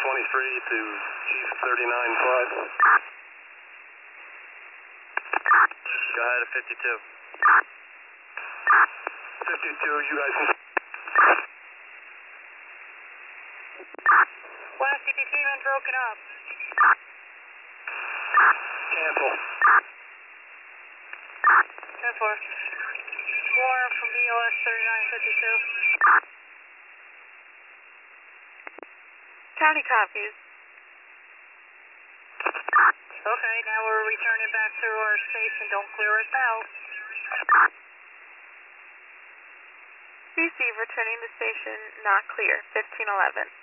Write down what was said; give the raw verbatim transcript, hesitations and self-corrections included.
twenty-three to Chief thirty-nine five. Go ahead at fifty-two. fifty-two, you guys can... West, if you came in broken up. Cancel. ten four. Warren from B O S thirty-nine fifty-two. County copies. Okay, now we're returning back to our station. Don't clear us out. Receive, returning to station, not clear, fifteen eleven.